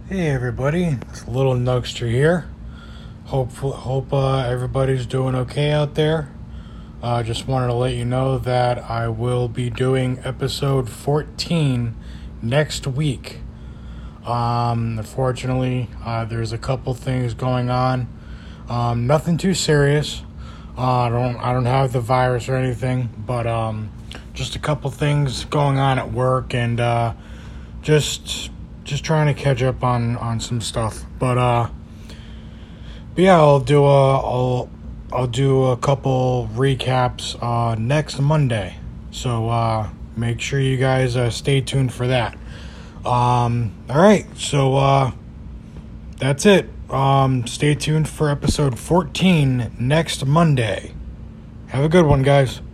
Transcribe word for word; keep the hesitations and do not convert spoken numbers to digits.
Hey everybody, it's Little Nugster here. Hope hope uh, everybody's doing okay out there. I uh, just wanted to let you know that I will be doing episode fourteen next week. Um, unfortunately, uh, there's a couple things going on. Um, nothing too serious. Uh, I don't I don't have the virus or anything, but um, just a couple things going on at work and uh, just. Just trying to catch up on, on some stuff, but uh, but yeah, I'll do a I'll I'll do a couple recaps uh next Monday. So uh, make sure you guys uh, stay tuned for that. Um, all right, so uh, that's it. Um, stay tuned for episode fourteen next Monday. Have a good one, guys.